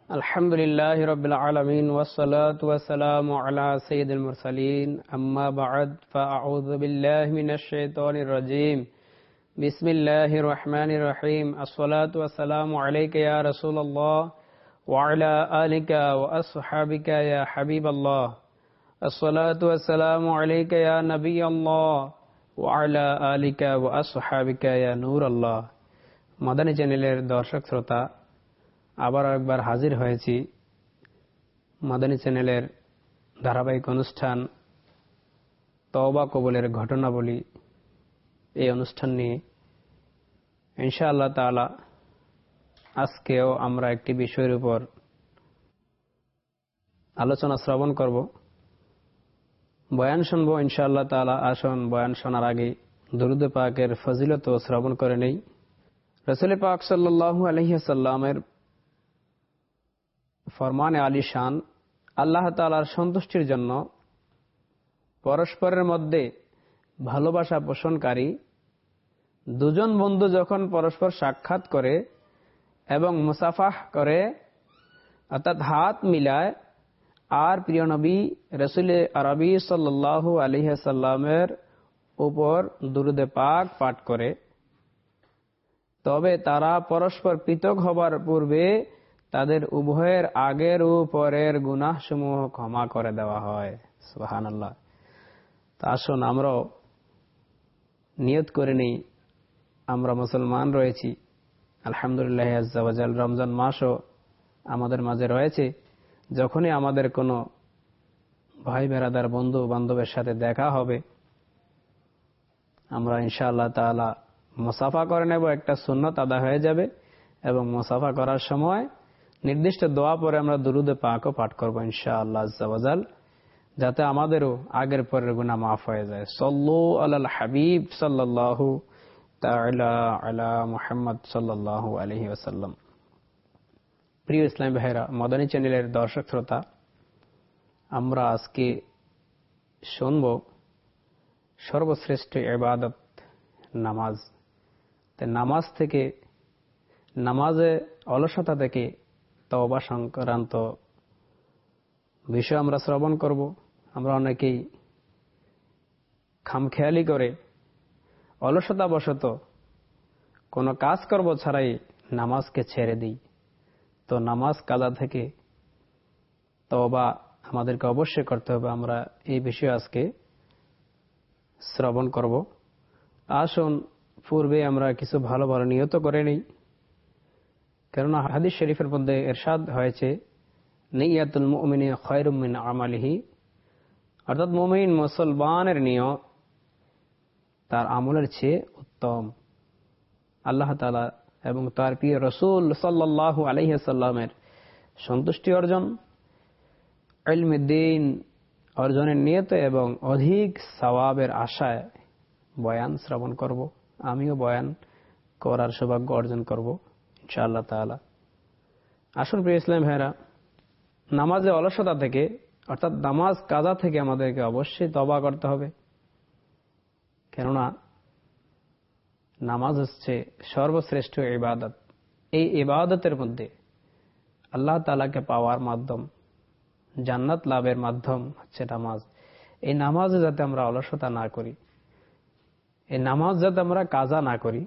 الحمد لله رب العالمين والصلاة والسلام على سيد المرسلين أما بعد فأعوذ بالله من الشيطان الرجيم بسم الله الرحمن الرحيم الصلاة والسلام عليك يا رسول الله وعلى آلك وأصحابك يا حبيب الله الصلاة والسلام عليك يا نبي الله وعلى آلك وأصحابك يا نور الله মাদানী চ্যানেলের দর্শক শ্রোতা আবার একবার হাজির হয়েছি মাদানী চ্যানেলের ধারাবাহিক অনুষ্ঠান তওবা কবুলের ঘটনাবলী এই অনুষ্ঠান নিয়ে ইনশাআল্লাহ তাআলা আজকেও আমরা একটি বিষয়ের উপর আলোচনা শ্রবণ করব, বয়ান শুনবো ইনশাআল্লাহ তাআলা। আসুন বয়ান শোনার আগে দুরূদ পাকের ফজিলত শ্রবণ করে নেই। রাসূল পাক সাল্লাল্লাহু আলাইহি ওয়াসাল্লামের ফরমানে আলিশান, আল্লাহ তাআলার সন্তুষ্টির জন্য পরস্পরের মধ্যে ভালোবাসা পোষণকারী দুজন বন্ধু যখন পরস্পর সাক্ষাৎ করে এবং মুসাফাহ করে অর্থাৎ হাত মিলায় আর প্রিয় নবী রাসূল আরবি সাল্লাল্লাহু আলাইহি ওয়াসাল্লামের উপর দুরূদ পাক পাঠ করে, তবে তারা পরস্পর পৃথক হবার পূর্বে তাদের উভয়ের আগের ও পরের গুনাহসমূহ ক্ষমা করে দেওয়া হয়। সুবহানাল্লাহ। তা আসুন আমরাও নিয়ত করে নেই, আমরা মুসলমান রয়েছি, আলহামদুলিল্লাহ আজ্জা ওয়া জাল। রমজান মাসও আমাদের মাঝে রয়েছে। যখনই আমাদের কোনো ভাই বেরাদার বন্ধু বান্ধবের সাথে দেখা হবে, আমরা ইনশাআল্লাহ তাআলা মুসাফা করে নেব, একটা সুন্নত আদায় হয়ে যাবে এবং মুসাফা করার সময় নির্দিষ্ট দোয়া পরে আমরা দুরূদ পাকও পাঠ করব ইনশাআল্লাহ আজ্জা ওয়া জাল, যাতে আমাদেরও আগের পরের গুনাহ মাফ হয়ে যায়। সাল্লু আলাল হাবিব সাল্লাল্লাহু তাআলা আলা মুহাম্মদ সাল্লাল্লাহু আলাইহি ওয়াসাল্লাম। প্রিয় ইসলামী ভাইরা, মাদানী চ্যানেলের দর্শক শ্রোতা, আমরা আজকে শুনব সর্বশ্রেষ্ঠ ইবাদত নামাজ। নামাজ থেকে, নামাজে অলসতা থেকে তওবা সংক্রান্ত বিষয় আমরা শ্রবণ করব। আমরা অনেকেই খামখেয়ালি করে অলসতাবশত কোনো কাজ করব ছাড়াই নামাজকে ছেড়ে দিই। তো নামাজ কাজা থেকে তওবা আমাদেরকে অবশ্যই করতে হবে। আমরা এই বিষয়ে আজকে শ্রবণ করব। আসুন পূর্বে আমরা কিছু ভালো ভালো নিয়ত করে নিই, কেননা হাদিস শরীফের মধ্যে ইরশাদ হয়েছে, নিয়াতুল মুমিনি খায়রুম মিন আমালিহি, অর্থাৎ মুমিন মুসলমানের নিয়ত তার আমলের চেয়ে উত্তম। আল্লাহ তাআলা এবং তার প্রিয় রাসূল সাল্লাল্লাহু আলাইহি ওয়াসাল্লামের সন্তুষ্টি অর্জন, ইলমে দ্বীন অর্জনের নিয়তে এবং অধিক সওয়াবের আশায় বয়ান শ্রবণ করব। আমিও বয়ান করার সৌভাগ্য অর্জন করব ইনশাআল্লাহ তাআলা। আসুন প্রিয় ইসলাম ভাইরা, নামাজে অলসতা থেকে অর্থাৎ নামাজ কাজা থেকে আমাদেরকে অবশ্যই তওবা করতে হবে, কেননা নামাজ হচ্ছে সর্বশ্রেষ্ঠ ইবাদত। এই ইবাদতের মধ্যে আল্লাহ তাআলাকে পাওয়ার মাধ্যম, জান্নাত লাভের মাধ্যম হচ্ছে নামাজ। এই নামাজে যাতে আমরা অলসতা না করি, এই নামাজ যাতে আমরা কাজা না করি,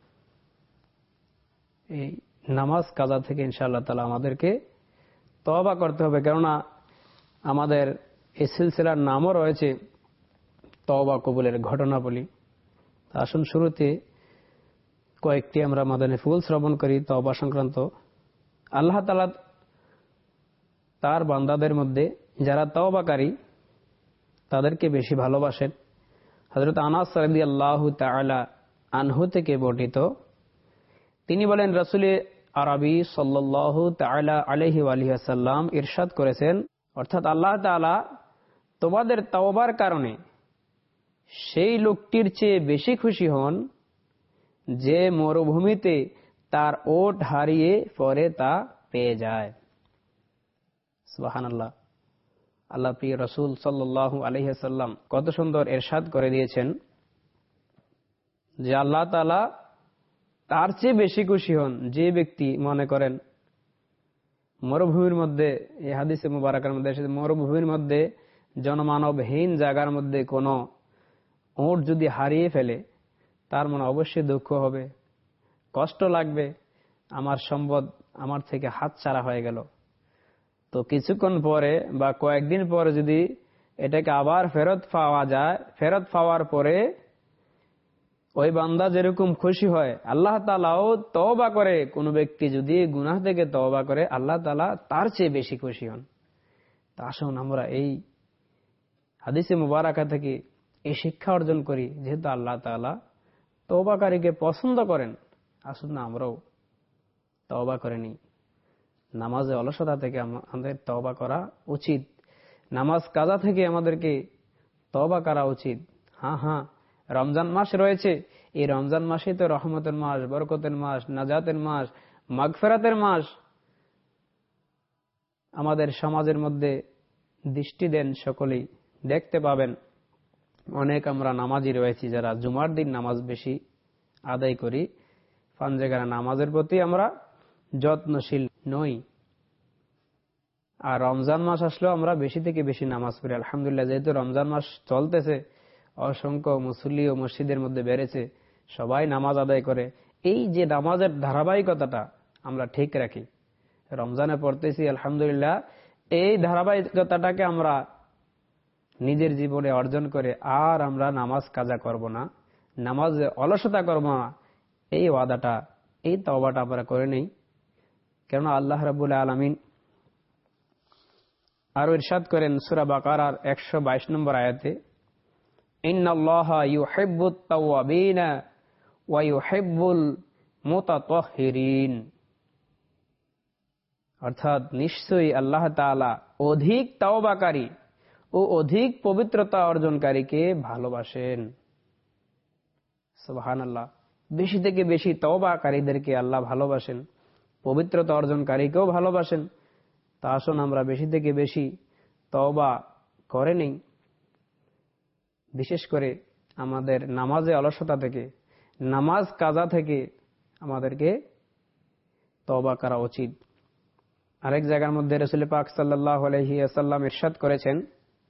এই নামাজ কাজা থেকে ইনশাআল্লাহ তাআলা আমাদেরকে তওবা করতে হবে। কেননা আমাদের এই সিলসিলার নামও রয়েছে তওবা কবুলের ঘটনাবলী। আসুন শুরুতে কয়েকটি আমরা মাদানী ফুল শ্রবণ করি তওবা সংক্রান্ত। আল্লাহ তাআলা তার বান্দাদের মধ্যে যারা তওবাকারী তাদেরকে বেশি ভালোবাসেন। হযরত আনাস রাদিয়াল্লাহু তাআলা আনহু থেকে বর্ণিত, তিনি বলেন, রাসূল আরবি সাল্লাল্লাহু তাআলা আলাইহি ওয়া আলিহি ওয়াসাল্লাম ইরশাদ করেছেন, অর্থাৎ আল্লাহ তাআলা তোমাদের তওবার কারণে সেই লোকটির চেয়ে বেশি খুশি হন যে মরুভূমিতে তার ওট হারিয়ে পরে তা পেয়ে যায়। সুবহানাল্লাহ। আল্লাহ প্রিয় রাসূল সাল্লাল্লাহু আলাইহি ওয়াসাল্লাম কত সুন্দর ইরশাদ করে দিয়েছেন যে আল্লাহ তাআলা তার চেয়ে বেশি খুশি হন যে ব্যক্তি মনে করেন মরুভূমির মধ্যে, এই হাদিসে মুবারাকার মধ্যে এসেছে, মরুভূমির মধ্যে জনমানবহীন জায়গার মধ্যে কোনো উট যদি হারিয়ে ফেলে তার মনে অবশ্যই দুঃখ হবে, কষ্ট লাগবে, আমার সম্পদ আমার থেকে হাতছাড়া হয়ে গেল। তো কিছুক্ষণ পরে বা কয়েকদিন পরে যদি এটাকে আবার ফেরত পাওয়া যায়, ফেরত পাওয়ার পরে ওই বান্দা যেরকম খুশি হয়, আল্লাহ তাআলাও তওবা করে, কোন ব্যক্তি যদি গুনাহ থেকে তওবা করে আল্লাহ তাআলা তার চেয়ে বেশি খুশি হন। তা আসুন আমরা এই হাদিসে মুবারাকা থেকে এই শিক্ষা অর্জন করি, যেহেতু আল্লাহ তাআলা তওবাকারীকে পছন্দ করেন, আসুন না আমরাও তওবা করে নিই। নামাজে অলসতা থেকে আমাদের তওবা করা উচিত, নামাজ কাজা থেকে আমাদেরকে তওবা করা উচিত। হ্যাঁ, রমজান মাস রয়েছে, এই রমজান মাসে তো রহমতের মাস, বরকতের মাস, নাজাতের মাস, মাগফিরাতের মাস। আমাদের সমাজের মধ্যে দৃষ্টি দেন, সকলেই দেখতে পাবেন অনেক আমরা নামাজি রয়েছি যারা জুমার দিন নামাজ বেশি আদায় করি, পাঞ্জেগারা নামাজের প্রতি আমরা যত্নশীল নই। আর রমজান মাস আসলেও আমরা বেশি থেকে বেশি নামাজ পড়ি। আলহামদুলিল্লাহ, যেহেতু রমজান মাস চলতেছে, অসংখ্য মুসল্লি ও মসজিদের মধ্যে বেড়েছে, সবাই নামাজ আদায় করে। এই যে নামাজের ধারাবাহিকতাটা আমরা ঠিক রাখি, রমজানে পড়তেছি আলহামদুলিল্লাহ, এই ধারাবাহিকতাটাকে আমরা নিজের জীবনে অর্জন করে আর আমরা নামাজ কাজা করব না, নামাজে অলসতা করব না, এই ওয়াদাটা, এই তওবাটা আমরা করে নেই। কেননা আল্লাহ রাব্বুল আলামিন আরো ইরশাদ করেন সূরা বাকারার 122 নম্বর আয়াতে, ইন্নাল্লাহা ইউহিব্বুত তাওয়াবিনা ওয়া ইউহিব্বুল মুতাতাহহিরিন। অর্থাৎ নিশ্চয়ই আল্লাহ তাআলা অধিক তাওবাকারী ও অধিক পবিত্রতা অর্জনকারীকে ভালোবাসেন। সুবহানাল্লাহ, বেশি থেকে বেশি তওবাকারীদেরকে আল্লাহ ভালোবাসেন, পবিত্রতা অর্জনকারীকেও ভালোবাসেন। তা আসুন আমরা বেশি থেকে বেশি তওবা করে নেই। বিশেষ করে আমাদের নামাজে অলসতা থেকে, নামাজ কাজা থেকে আমাদেরকে তওবা করা উচিত। আরেক জায়গার মধ্যে রাসূল পাক সাল্লাল্লাহু আলাইহি ওয়াসাল্লাম ইরশাদ করেছেন,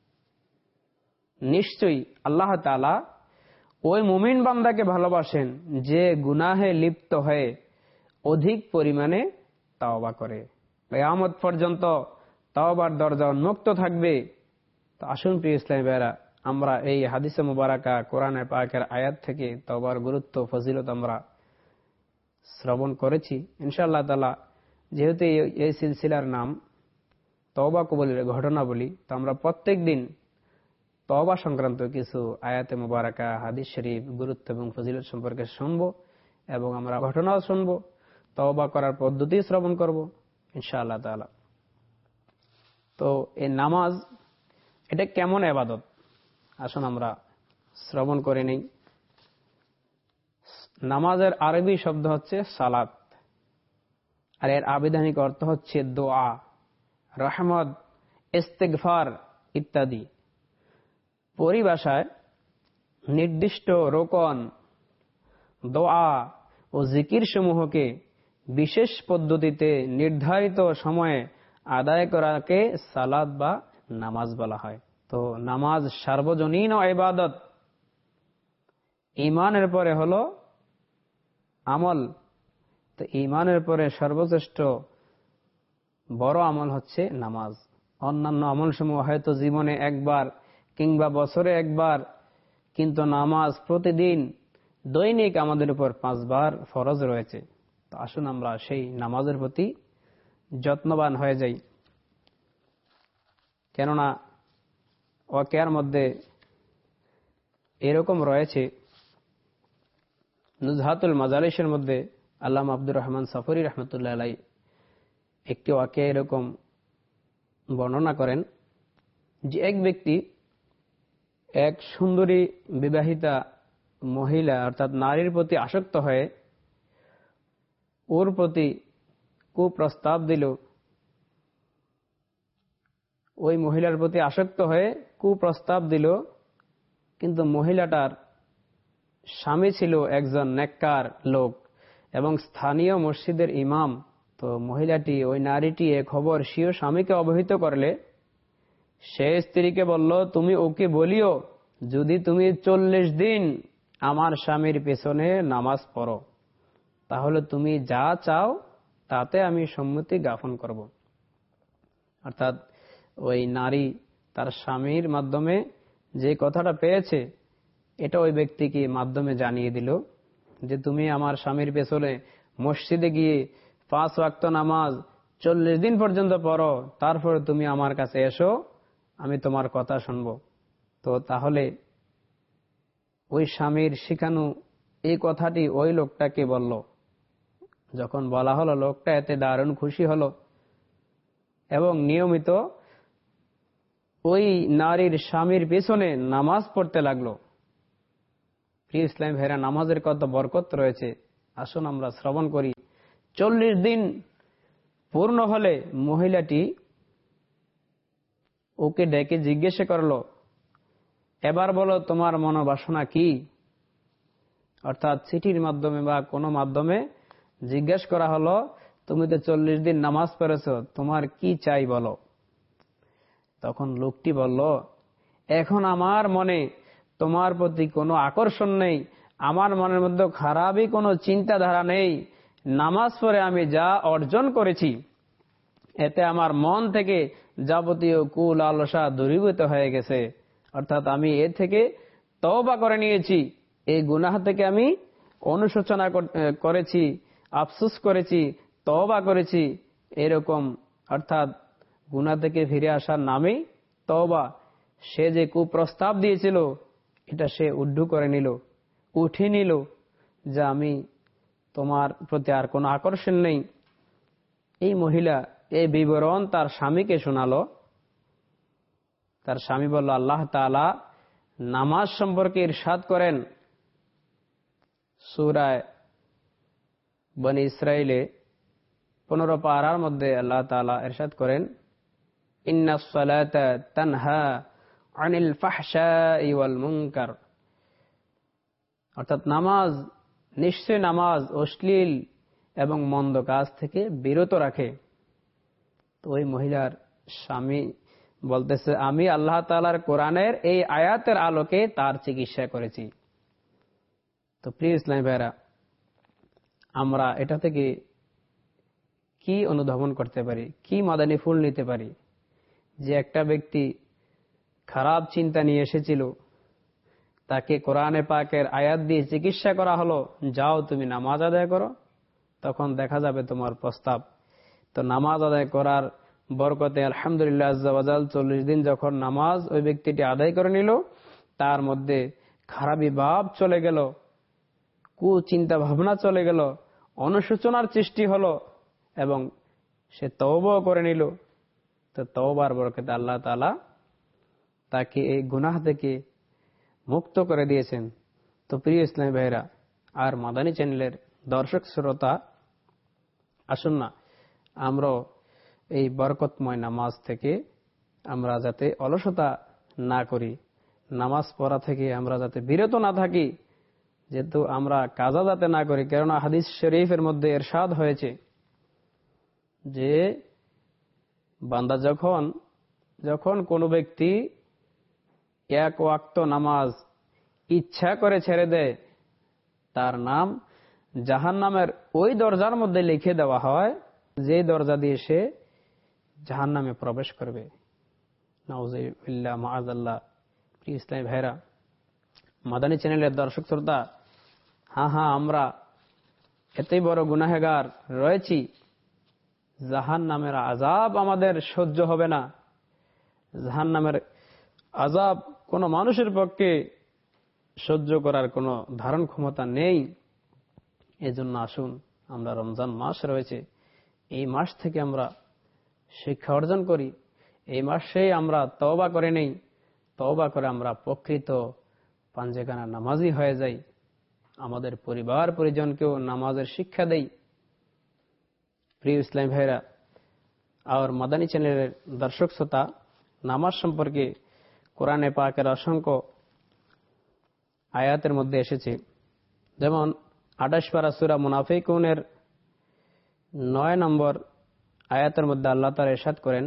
নিশ্চয়ই আল্লাহ তাআলা ওই মুমিন বান্দাকে ভালোবাসেন যে গুনাহে লিপ্ত হয়ে অধিক পরিমাণে তওবা করে। কিয়ামত পর্যন্ত তওবার দরজা উন্মুক্ত থাকবে। তো আসুন প্রিয় ইসলামী ভাইরা, আমরা এই হাদিসে মুবারাকা কোরআনের পাকের আয়াত থেকে তওবার গুরুত্ব, ফজিলত আমরা শ্রবণ করেছি। ইনশাআল্লাহ তাআলা, যেহেতু এই সিলসিলার নাম তওবা কবুলের ঘটনাবলী, তো আমরা প্রত্যেক দিন তওবা সংক্রান্ত কিছু আয়াতে মুবারাকা, হাদিস শরীফ, গুরুত্ব এবং ফজিলত সম্পর্কে শুনব এবং আমরা ঘটনাও শুনব, তওবা করার পদ্ধতি শ্রবণ করব ইনশাআল্লাহ তাআলা। তো এই নামাজ, এটা কেমন ইবাদত, আসুন আমরা শ্রবণ করে নেই। নামাজের আরবি শব্দ হচ্ছে সালাত, আর এর আবিধানিক অর্থ হচ্ছে দোয়া, রহমত, ইস্তেগফার ইত্যাদি। পরিভাষায় নির্দিষ্ট রোকন, দোয়া ও জিকির সমূহকে বিশেষ পদ্ধতিতে নির্ধারিত সময়ে আদায় করাকে সালাত বা নামাজ বলা হয়। তো নামাজ সার্বজনীন ইবাদত। ঈমানের পরে হলো আমল। তো ঈমানের পরে সর্বশ্রেষ্ঠ বড় আমল হচ্ছে নামাজ। অন্যান্য আমল সমূহ হয়তো জীবনে একবার কিংবা বছরে একবার, কিন্তু নামাজ প্রতিদিন দৈনিক আমাদের উপর 5 বার ফরজ রয়েছে। তো আসুন আমরা সেই নামাজের প্রতি যত্নবান হয়ে যাই। কেননা ওয়াকিয়ার মধ্যে এরকম রয়েছে, নুজহাতুল মাজালিসের মধ্যে আল্লামা আব্দুর রহমান সফরি রহমতুল্লাহ আলাই একটি ওয়াকিয়া এরকম বর্ণনা করেন যে এক ব্যক্তি এক সুন্দরী বিবাহিতা মহিলা অর্থাৎ নারীর প্রতি আসক্ত হয়ে ওর প্রতি কুপ্রস্তাব দিল। ওই মহিলার প্রতি আসক্ত হয়ে কুপ্রস্তাব দিল, কিন্তু মহিলাটার স্বামী ছিল একজন নেককার লোক এবং স্থানীয় মসজিদের ইমাম তো মহিলাটি, ওই নারীটি এ খবর স্বীয় স্বামীকে অবহিত করলে সে স্ত্রীকে বলল, তুমি ওকে বলিও যদি তুমি 40 দিন আমার স্বামীর পেছনে নামাজ পড়ো তাহলে তুমি যা চাও তাতে আমি সম্মতি জ্ঞাপন করব। অর্থাৎ ওই নারী তার স্বামীর মাধ্যমে যে কথাটা পেয়েছে এটা ওই ব্যক্তিকে মাধ্যমে জানিয়ে দিল যে তুমি আমার স্বামীর পেছনে মসজিদে গিয়ে 5 ওয়াক্ত নামাজ 40 দিন পর্যন্ত পড়ো, তারপরে তুমি আমার কাছে এসো, আমি তোমার কথা শুনবো। তো তাহলে ওই স্বামীর শিখানো এই কথাটি ওই লোকটাকে বলল। যখন বলা হলো, লোকটা এতে দারুণ খুশি হলো এবং নিয়মিত ওই নারীর স্বামীর পেছনে নামাজ পড়তে লাগলো। প্রিয় ইসলাম ভাইরা, নামাজের কত বরকত রয়েছে আসুন আমরা শ্রবণ করি। 40 দিন পূর্ণ হলে মহিলাটি ওকে ডেকে জিজ্ঞেস করলো, এবার বলো তোমার মনোবাসনা কি? অর্থাৎ চিঠির মাধ্যমে বা কোনো মাধ্যমে জিজ্ঞেস করা হলো, তুমি তো 40 দিন নামাজ পড়েছো, তোমার কি চাই বলো। তখন লোকটি বলল, এখন আমার মনে তোমার প্রতি কোনো আকর্ষণ নেই, আমার মনের মধ্যে খারাপই কোনো চিন্তাধারা নেই। নামাজ পড়ে আমি যা অর্জন করেছি এতে আমার মন থেকে যাবতীয় কুল আলসা দূরীভূত হয়ে গেছে। অর্থাৎ আমি এ থেকে তওবা করে নিয়েছি, এই গুনাহ থেকে আমি অনুশোচনা করেছি, আফসোস করেছি, তওবা করেছি, এরকম। অর্থাৎ গুনাহ থেকে ফিরে আসার নামেই তওবা। সে যে কুপ্রস্তাব দিয়েছিল এটা সে উদ্ধ করে নিল, উঠে নিল যে আমি তোমার প্রতি আর কোনো আকর্ষণ নেই। এই মহিলা এই বিবরণ তার স্বামীকে শোনালো। তার স্বামী বলল, আল্লাহ তাআলা নামাজ সম্পর্কে ইরশাদ করেন সূরা বনী ইসরাইলে 15 পারার মধ্যে। আল্লাহ তাআলা ইরশাদ করেন, ইন্নাস সালাতা তানহা আনিল ফাহশাই ওয়াল মুনকার। অর্থাৎ নামাজ, নিশ্চয় নামাজ অশ্লীল এবং মন্দ কাজ থেকে বিরত রাখে। তো ওই মহিলার স্বামী বলতেছে, আমি আল্লাহ তাআলার কোরআনের এই আয়াতের আলোকে তার চিকিৎসা করেছি। তো প্রিয় ইসলামী ভাইরা, আমরা এটা থেকে কি অনুধাবন করতে পারি, কি মাদানী ফুল নিতে পারি? যে একটা ব্যক্তি খারাপ চিন্তা নিয়ে এসেছিল, তাকে কোরআনে পাকের আয়াত দিয়ে চিকিৎসা করা হলো, যাও তুমি নামাজ আদায় করো, তখন দেখা যাবে তোমার প্রস্তাব। তো নামাজ আদায় করার বরকতে আলহামদুলিল্লাহ আজ্জা ওয়া জাল 40 দিন যখন নামাজ ওই ব্যক্তিটি আদায় করে নিল, তার মধ্যে খারাপি ভাব চলে গেল, কুচিন্তা ভাবনা চলে গেল, অনুশোচনার সৃষ্টি হলো এবং সে তওবাও করে নিল। তো তওবার বরকতে আল্লাহ তাআলা তাকে এই গুনাহ থেকে মুক্ত করে দিয়েছেন। তো প্রিয় ইসলামী ভাইরা আর মাদানী চ্যানেলের দর্শক শ্রোতা, আসুন না আমরা এই বরকতময় নামাজ থেকে আমরা যাতে অলসতা না করি, নামাজ পড়া থেকে আমরা যাতে বিরত না থাকি, যেহেতু আমরা কাজা যাতে না করি। কেননা হাদিস শরীফের মধ্যে ইরশাদ হয়েছে যে বান্দা যখন কোনো ব্যক্তি 1 ওয়াক্ত নামাজ ইচ্ছা করে ছেড়ে দেয়, তার নাম জাহান্নামের ওই দরজার মধ্যে লিখে দেওয়া হয় যে দরজা দিয়ে সে জাহান্নামে প্রবেশ করবে। নাউযুবিল্লাহ মাআযাল্লাহ। প্রিয় ইসলামী ভাইরা, মাদানী চ্যানেলের দর্শক শ্রোতা, হ্যাঁ আমরা এতই বড় গুনাহগার রয়েছি, জাহান্নামের আযাব আমাদের সহ্য হবে না। জাহান্নামের আযাব কোনো মানুষের পক্ষে সহ্য করার কোনো ধারণ ক্ষমতা নেই। এজন্য আসুন, আমরা রমজান মাস রয়েছে, এই মাস থেকে আমরা শিক্ষা অর্জন করি, এই মাসেই আমরা তওবা করে নেই, তওবা করে আমরা প্রকৃত পাঞ্জেখানা নামাজি হয়ে যাই, আমাদের পরিবার পরিজনকেও নামাজের শিক্ষা দেই। প্রিয় ইসলামী ভাইরা আর মাদানী চ্যানেলের দর্শক শ্রোতা, নামাজ সম্পর্কে কোরআনে পাকের অসংখ্য আয়াতের মধ্যে এসেছে। যেমন 28 পারা সূরা মুনাফিকুনের 9 নম্বর আয়াতের মধ্যে আল্লাহ তাআলা ইরশাদ করেন,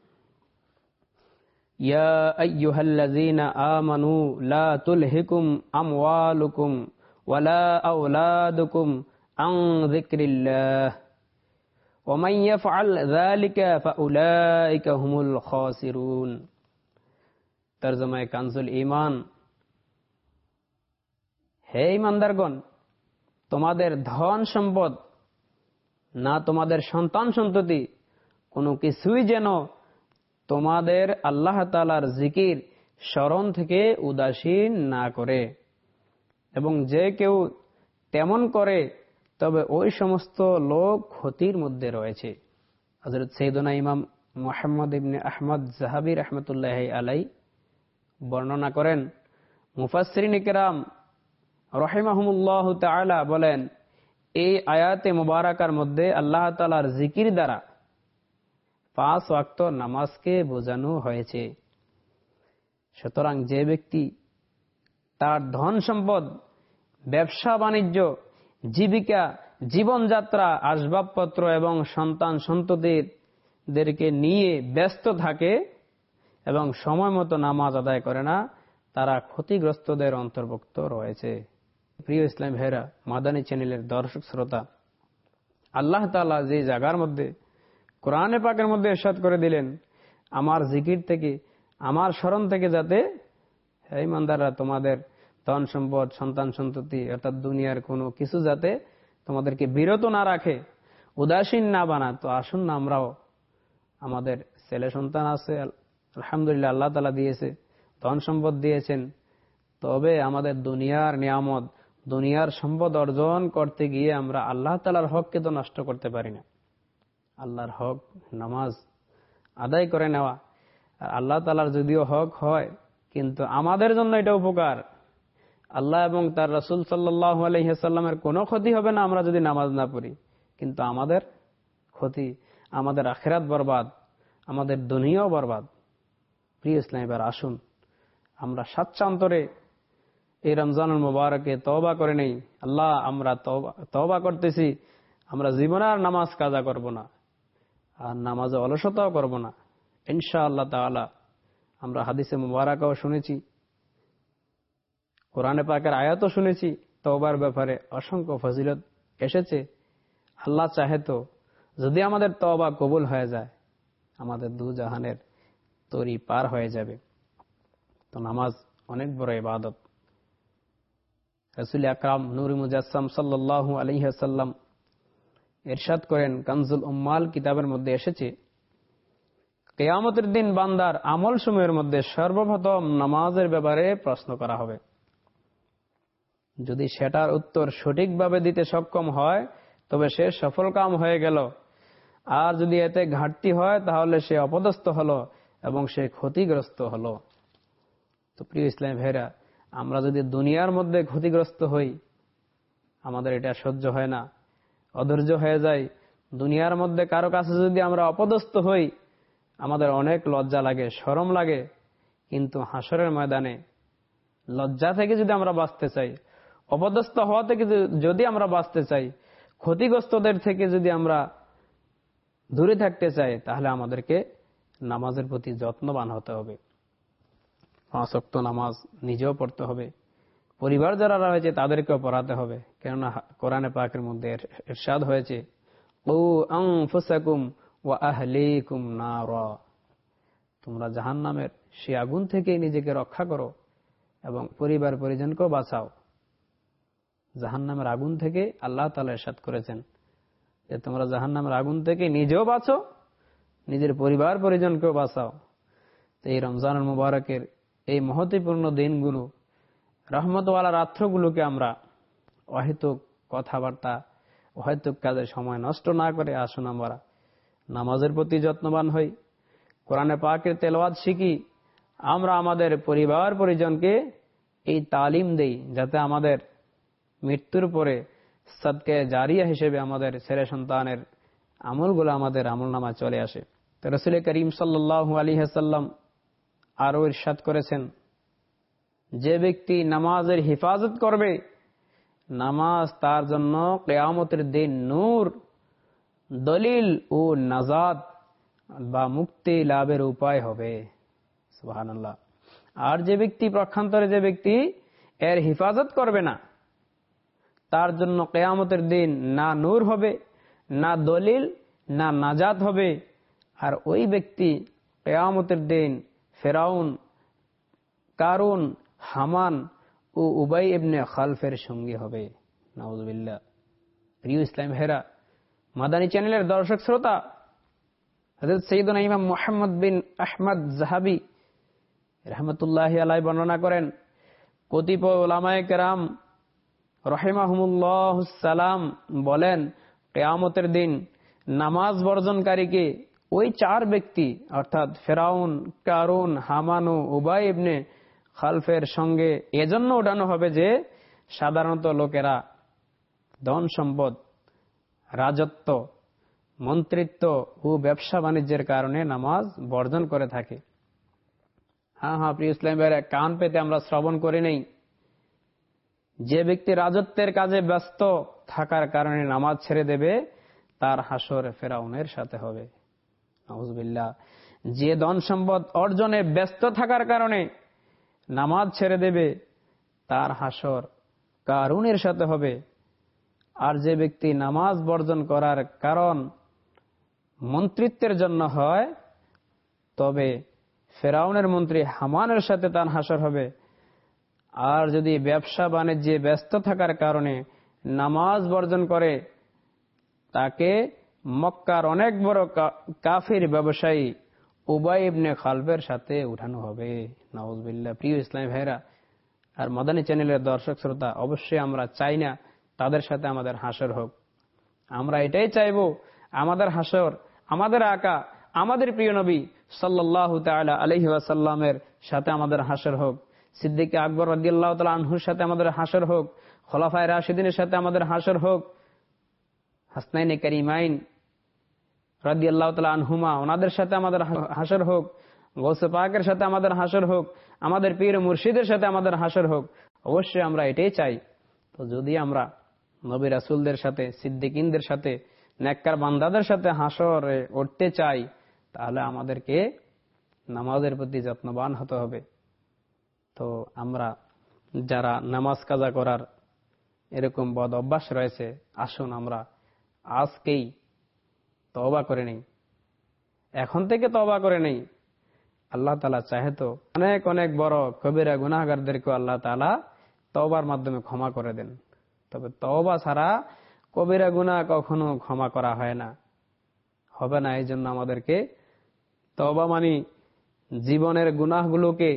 ইয়া আইয়ুহাল্লাযীনা আমানু লা তুলহিকুম আমওয়ালুকুম ওয়ালা আওলাদুকুম আন যিকরিল্লাহ ওয়া মান ইয়াফআল যালিকা ফাউলাইকা হুমুল খাসিরুন। তরজমায়ে কানজুল ঈমান, হে ঈমানদারগণ, তোমাদের ধন সম্পদ না তোমাদের সন্তান সন্ততি কোনো কিছুই যেন তোমাদের আল্লাহ তাআলার জিকির স্মরণ থেকে উদাসীন না করে, এবং যে কেউ তেমন করে তবে ওই সমস্ত লোক ক্ষতির মধ্যে রয়েছে। হযরত সাইয়েদনা ইমাম মুহাম্মদ ইবনে আহমদ যাহাবী রাহমাতুল্লাহি আলাইহি বর্ণনা করেন, মুফাসসিরিন কিরাম রাহিমাহুমুল্লাহ তাআলা বলেন, এই আয়াতে মুবারাকার মধ্যে আল্লাহ তাআলার জিকির দ্বারা 5 ওয়াক্ত নামাজকে বোঝানো হয়েছে। সুতরাং যে ব্যক্তি তার ধন সম্পদ, ব্যবসা বাণিজ্য, জীবিকা, জীবনযাত্রা, আসবাবপত্র এবং সন্তান সন্ততিদেরকে নিয়ে ব্যস্ত থাকে এবং সময় মতো নামাজ আদায় করে না, তারা ক্ষতিগ্রস্তদের অন্তর্ভুক্ত রয়েছে। প্রিয় ইসলাম ভাইরা, মাদানী চ্যানেলের দর্শক শ্রোতা, আল্লাহ তাআলা যে জায়গার মধ্যে কোরআনে পাকের মধ্যে ইরশাদ করে দিলেন, আমার জিকির থেকে, আমার স্মরণ থেকে যাতে হে ইমানদাররা তোমাদের ধন সম্পদ, সন্তান সন্ততি অর্থাৎ দুনিয়ার কোনো কিছু যাতে তোমাদেরকে বিরত না রাখে, উদাসীন না বানায়। তো আসুন না আমরাও, আমাদের ছেলে সন্তান আছে আলহামদুলিল্লাহ, আল্লাহ তাআলা দিয়েছে, ধন সম্পদ দিয়েছেন, তবে আমাদের দুনিয়ার নিয়ামত, দুনিয়ার সম্পদ অর্জন করতে গিয়ে আমরা আল্লাহ তাআলার হককে তো নষ্ট করতে পারি না। আল্লাহর হক নামাজ আদায় করে নেওয়া, আর আল্লাহ তাআলার যদিও হক হয় কিন্তু আমাদের জন্য এটা উপকার, আল্লাহ এবং তার রাসূল সাল্লাল্লাহু আলাইহি ওয়াসাল্লামের কোনো ক্ষতি হবে না আমরা যদি নামাজ না পড়ি, কিন্তু আমাদের ক্ষতি, আমাদের আখিরাত বরবাদ, আমাদের দুনিয়াও বরবাদ। প্রিয় ইসলাম, এবার আসুন আমরা স্বাচ্ছান্তরে এই রমজানুল মুবারকে তওবা করে নেই। আল্লাহ, আমরা তওবা করতেছি, আমরা জীবনে আর নামাজ কাজা করব না, আর নামাজে অলসতাও করব না ইনশাআল্লাহ তাআলা। আমরা হাদিসে মুবারাকাও শুনেছি, কোরআনে পাকের আয়াতও শুনেছি, তওবার ব্যাপারে অসংখ্য ফজিলত এসেছে। আল্লাহ চাহে তো যদি আমাদের তওবা কবুল হয়ে যায়, আমাদের দু জাহানের তরি পার হয়ে যাবে। তো নামাজ অনেক বড় ইবাদত। রাসূল আকরাম নূরে মুজাসসাম সাল্লাল্লাহু আলাইহি ওয়াসাল্লাম ইরশাদ করেন, কানজুল উম্মাল কিতাবের মধ্যে এসেছে, কিয়ামতের দিন বান্দার আমল সমূহের মধ্যে সর্বপ্রথম নামাজের ব্যাপারে প্রশ্ন করা হবে। যদি সেটার উত্তর সঠিকভাবে দিতে সক্ষম হয় তবে সে সফলকাম হয়ে গেল, আর যদি এতে ঘাটতি হয় তাহলে সে অপদস্থ হলো এবং সে ক্ষতিগ্রস্ত হলো। তো প্রিয় ইসলামী ভাইরা, আমরা যদি দুনিয়ার মধ্যে ক্ষতিগ্রস্ত হই, আমাদের এটা সহ্য হয় না, অধৈর্য হয়ে যায়। দুনিয়ার মধ্যে কারো কাছে যদি আমরা অপদস্থ হই, আমাদের অনেক লজ্জা লাগে, শরম লাগে, কিন্তু হাসরের ময়দানে লজ্জা থেকে যদি আমরা বাঁচতে চাই, অপদস্থ হওয়া থেকে যদি আমরা বাঁচতে চাই, ক্ষতিগ্রস্তদের থেকে যদি আমরা দূরে থাকতে চাই, তাহলে আমাদেরকে নামাজের প্রতি যত্নবান হতে হবে। 5 ওয়াক্ত নামাজ নিজেও পড়তে হবে, পরিবার যারা রয়েছে তাদেরকেও পড়াতে হবে। কেননা কোরআনে পাকের মধ্যে ইরশাদ হয়েছে, ও আনফুসাকুম ওয়া আহলিকুম নারা, তোমরা জাহান্নামের সেই আগুন থেকে নিজেকে রক্ষা করো এবং পরিবার পরিজনকেও বাঁচাও। জাহান্নামের আগুন থেকে আল্লাহ তাআলা ইরশাদ করেছেন যে তোমরা জাহান্নামের আগুন থেকে নিজেও বাঁচো, নিজের পরিবার পরিজনকেও বাঁচাও। তো এই রমজানুল মুবারকের এই মহত্বপূর্ণ দিনগুলো, রহমতওয়ালা রাত্রগুলোকে আমরা অহেতুক কথাবার্তা, অহেতুক কাজে সময় নষ্ট না করে আসুন আমরা নামাজের প্রতি যত্নবান হই, কোরআনে পাকের তেলাওয়াত শিখি, আমরা আমাদের পরিবার পরিজনকে এই তালিম দেই, যাতে আমাদের মৃত্যুর পরে সাদকা জারিয়া হিসেবে আমাদের ছেলে সন্তানের আমলগুলো আমাদের আমলনামায় চলে আসে। তো রাসূল করিম সাল্লাল্লাহু আলাইহি ওয়াসাল্লাম আরো ইরশাদ করেছেন, যে ব্যক্তি নামাজের হেফাজত করবে, নামাজ তার জন্য কিয়ামতের দিন নূর দলিল ও নাজাত বা মুক্তি লাভের উপায় হবে। সুবহানাল্লাহ। আর যে ব্যক্তি পক্ষান্তরে যে ব্যক্তি এর হিফাজত করবে না, তার জন্য কিয়ামতের দিন না নূর হবে, না দলিল, না নাজাত হবে। আর ওই ব্যক্তি কিয়ামতের দিন ফেরাউন, কারুন, হামান ও উবাই ইবনে খালফের সঙ্গী হবে। নাউযুবিল্লাহ। প্রিয় ইসলাম ভাইরা, মাদানী চ্যানেলের দর্শক শ্রোতা, হযরত সাইয়্যিদুনা ইমাম মুহাম্মদ বিন আহমদ যাহাবী রাহমাতুল্লাহি আলাইহি বর্ণনা করেন, কতিপয় উলামায়ে কেরাম রাহিমাহুমুল্লাহুস সালাম বলেন, কিয়ামতের দিন নামাজ বর্জনকারীকে ওই চার ব্যক্তি অর্থাৎ ফেরাউন, কারুন, হামান ও উবাই ইবনে খালফের সঙ্গে এজন্য উঠানো হবে যে সাধারণত লোকেরা ধন সম্পদ, রাজত্ব, মন্ত্রিত্ব ও ব্যবসা বাণিজ্যের কারণে নামাজ বর্জন করে থাকে। হ্যাঁ প্রিয় ইসলাম ভাইরা, কান পেতে আমরা শ্রবণ করে নেই, যে ব্যক্তি রাজত্বের কাজে ব্যস্ত থাকার কারণে নামাজ ছেড়ে দেবে তার হাসর ফেরাউনের সাথে হবে। নাউযুবিল্লাহ। যে ধন সম্পদ অর্জনে ব্যস্ত থাকার কারণে নামাজ ছেড়ে দেবে তার হাসর কারুনের সাথে হবে। আর যে ব্যক্তি নামাজ বর্জন করার কারণ মন্ত্রিত্বের জন্য হয়, তবে ফেরাউনের মন্ত্রী হামানের সাথে তার হাসর হবে। আর যদি ব্যবসা বাণিজ্যে ব্যস্ত থাকার কারণে নামাজ বর্জন করে, তাকে মক্কার অনেক বড় কাফির ব্যবসায়ী উবাই ইবনে খালফের সাথে উঠানো হবে। নাউযুবিল্লাহ। প্রিয় ইসলামী ভাইরা আর মাদানী চ্যানেলের দর্শক শ্রোতা, অবশ্যই আমরা চাই না তাদের সাথে আমাদের হাসর হোক। আমরা এটাই চাইব আমাদের হাসর আমাদের আকা, আমাদের প্রিয় নবী সাল্লাল্লাহু তাআলা আলাইহি ওয়াসাল্লামের সাথে আমাদের হাসর হোক, সিদ্দিক আকবর রাদিয়াল্লাহু তাআলা আনহুর সাথে আমাদের হাসর হোক, খোলাফায়ে রাশিদিনের সাথে আমাদের হাসর হোক, হাসনাইনে কারিমাইন রাদিয়াল্লাহু তাআলা আনহুমা ওনাদের সাথে আমাদের হাসর হোক, গৌসে পাকের সাথে আমাদের হাসর হোক, আমাদের পীর মুর্শিদের সাথে আমাদের হাসর হোক। অবশ্যই আমরা এটাই চাই। তো যদি আমরা নবী রাসূলদের সাথে, সিদ্দিকিনদের সাথে, নেককার বান্দাদের সাথে হাসরে উঠতে চাই, তাহলে আমাদেরকে নামাজের প্রতি যত্নবান হতে হবে। তো আমরা যারা নামাজ কাজা করার এরকম বদ অভ্যাস রয়েছে, আসুন আমরা আজকেই তওবা করে নেই, এখন থেকে তওবা করে নেই। আল্লাহ তাআলা চাহে তো অনেক অনেক বড় কবিরা গুনাহগারদেরকে আল্লাহ তাআলা তওবার মাধ্যমে ক্ষমা করে দেন। তবে তওবা ছাড়া কবিরা গুনাহ কখনো ক্ষমা করা হয় না, হবে না। এই জন্য আমাদেরকে তওবা মানে জীবনের গুনাহগুলোকে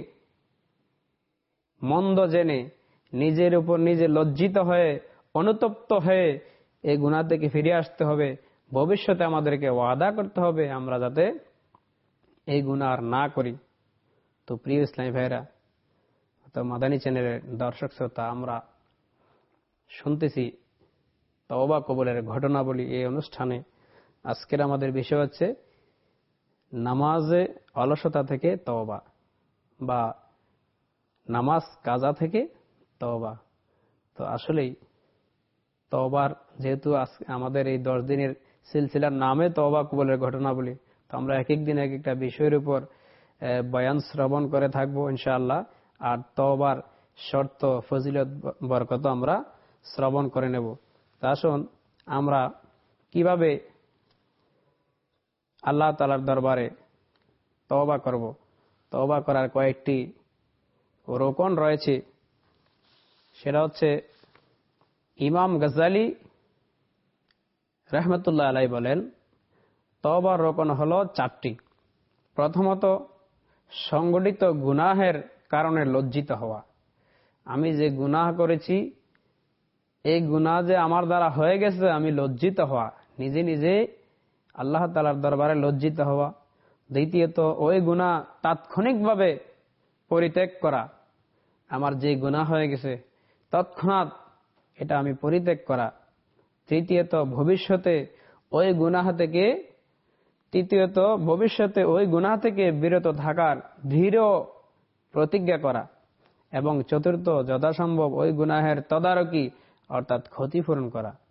মন্দ জেনে নিজের উপর নিজে লজ্জিত হয়ে, অনুতপ্ত হয়ে এই গুনাহ থেকে ফিরে আসতে হবে। ভবিষ্যতে আমাদেরকে ওয়াদা করতে হবে আমরা যাতে এই গুনাহ আর না করি। তো প্রিয় ইসলামী ভাইরা, তো মাদানী চ্যানেলের দর্শক শ্রোতা, আমরা শুনতেছি তওবা কবুলের ঘটনাবলী। এই অনুষ্ঠানে আজকের আমাদের বিষয় হচ্ছে নামাজে অলসতা থেকে তওবা বা নামাজ কাজা থেকে তওবা। তো আসলেই তওবার যেহেতু আমাদের এই 10 দিনের সিলসিলার নামে তওবা কবুলের ঘটনাবলী, তো আমরা এক এক দিন এক একটা বিষয়ের উপর বয়ান শ্রবণ করে থাকবো ইনশাআল্লাহ। আর তওবার শর্ত, ফজিলত, বরকত আমরা শ্রবণ করে নেব। তা আসুন আমরা কিভাবে আল্লাহ তাআলার দরবারে তওবা করব। তওবা করার কয়েকটি রোকন রয়েছে, সেটা হচ্ছে ইমাম গাজ্জালী রাহমাতুল্লাহ আলাইহি বলেন, তওবার রোকন হলো 4টি। প্রথমত, সংগঠিত গুনাহের কারণে লজ্জিত হওয়া। আমি যে গুনাহ করেছি, এই গুনাহ যে আমার দ্বারা হয়ে গেছে, আমি লজ্জিত হওয়া, নিজে নিজে আল্লাহ তাআলার দরবারে লজ্জিত হওয়া। দ্বিতীয়ত, ওই গুনাহ তাৎক্ষণিকভাবে পরিত্যাগ করা, আমার যে গুনাহ হয়ে গেছে তৎক্ষণাৎ এটা আমি পরিত্যাগ করা। তৃতীয়ত, ভবিষ্যতে ওই গুনাহ থেকে বিরত থাকার দৃঢ় প্রতিজ্ঞা করা। এবং চতুর্থ, যথাসম্ভব ওই গুনাহের তদারকি অর্থাৎ ক্ষতিপূরণ করা।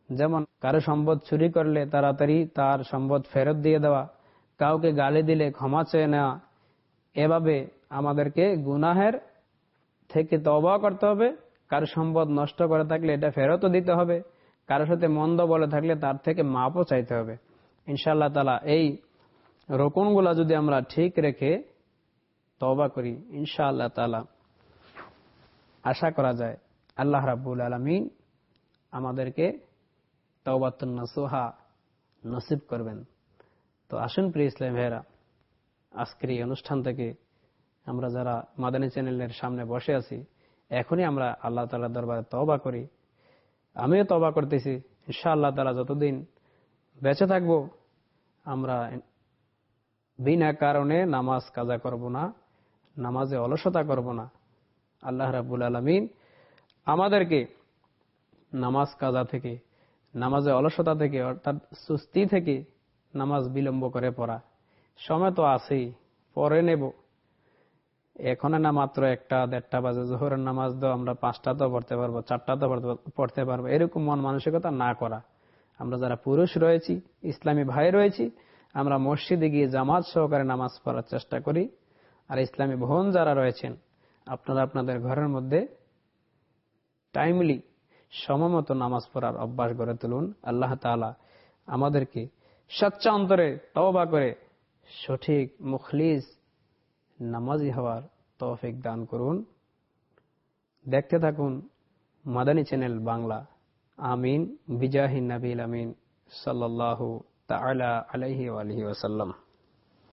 যেমন কারো সম্পদ চুরি করলে তাড়াতাড়ি তার সম্পদ ফেরত দিয়ে দেওয়া, কাউকে গালি দিলে ক্ষমা চেয়ে নেওয়া, এভাবে আমাদেরকে গুনাহের থেকে তওবা করতে হবে। কারো সম্পদ নষ্ট করে থাকলে এটা ফেরতও দিতে হবে, কারোর সাথে মন্দ বলে থাকলে তার থেকে মাপও চাইতে হবে। ইনশাআল্লাহ তাআলা এই রুকনগুলা যদি আমরা ঠিক রেখে তওবা করি, ইনশাআল্লাহ তাআলা আশা করা যায় আল্লাহ রাব্বুল আলামিন আমাদেরকে তাওবাতুন নাসুহা নসিব করবেন। তো আসুন প্রিয় ইসলাম ভাইয়েরা, আজকের এই অনুষ্ঠান থেকে আমরা যারা মাদানী চ্যানেলের সামনে বসে আছি, এখনই আমরা আল্লাহ তাআলার দরবারে তওবা করি। আমিও তওবা করতেছি, ইনশাআল্লাহ তাআলা যতদিন বেঁচে থাকবো আমরা বিনা কারণে নামাজ কাজা করব না, নামাজে অলসতা করব না। আল্লাহ রাব্বুল আলামিন আমাদেরকে নামাজ কাজা থেকে, নামাজে অলসতা থেকে, অর্থাৎ সুস্তি থেকে, নামাজ বিলম্ব করে পড়া, সময় তো আছেই, পরে নেব। এখন না মাত্র 1টা-1:30 বাজে, জোহরের নামাজ তো আমরা 5টাতেও পড়তে পারবো, 4টাতেও পড়তে পারবো, এরকম মন মানসিকতা না করা। আমরা যারা পুরুষ রয়েছি, ইসলামী ভাই রয়েছি, আমরা মসজিদে গিয়ে জামাত সহকারে নামাজ পড়ার চেষ্টা করি। আর ইসলামী বোন যারা রয়েছেন, আপনারা আপনাদের ঘরের মধ্যে টাইমলি সময়মতো নামাজ পড়ার অভ্যাস গড়ে তুলুন। আল্লাহ তাআলা আমাদেরকে সচ্চা অন্তরে তওবা করে সঠিক মুখলিস নামাজি হওয়ার তৌফিক দান করুন। দেখতে থাকুন মাদানী চ্যানেল বাংলা। আমিন বিজাহি নবীল আমিন সাল্লাল্লাহু তাআলা আলাইহি ওয়া আলিহি ওয়াসাল্লাম।